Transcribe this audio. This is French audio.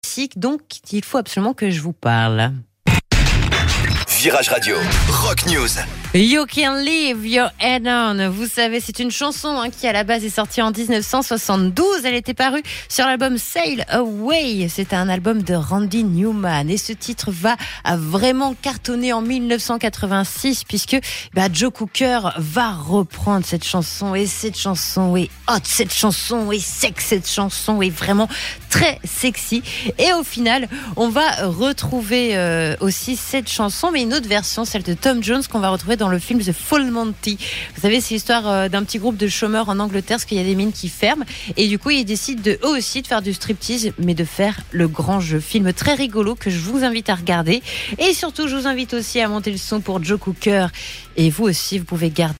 Donc il faut absolument que je vous parle. Virage Radio, Rock News. You Can Leave Your Head On. Vous savez, c'est une chanson qui à la base est sortie en 1972. Elle était parue sur l'album Sail Away. C'est un album de Randy Newman. Et ce titre va vraiment cartonner en 1986 puisque Joe Cocker va reprendre cette chanson. Et cette chanson est hot, cette chanson est sexe, cette chanson est vraiment très sexy. Et au final, on va retrouver aussi cette chanson, mais une autre version, celle de Tom Jones, qu'on va retrouver dans le film The Full Monty. Vous savez, c'est l'histoire d'un petit groupe de chômeurs en Angleterre, parce qu'il y a des mines qui ferment, et du coup ils décident eux aussi de faire du striptease, mais de faire le grand jeu. Film très rigolo que je vous invite à regarder, et surtout je vous invite aussi à monter le son pour Joe Cocker, et vous aussi vous pouvez garder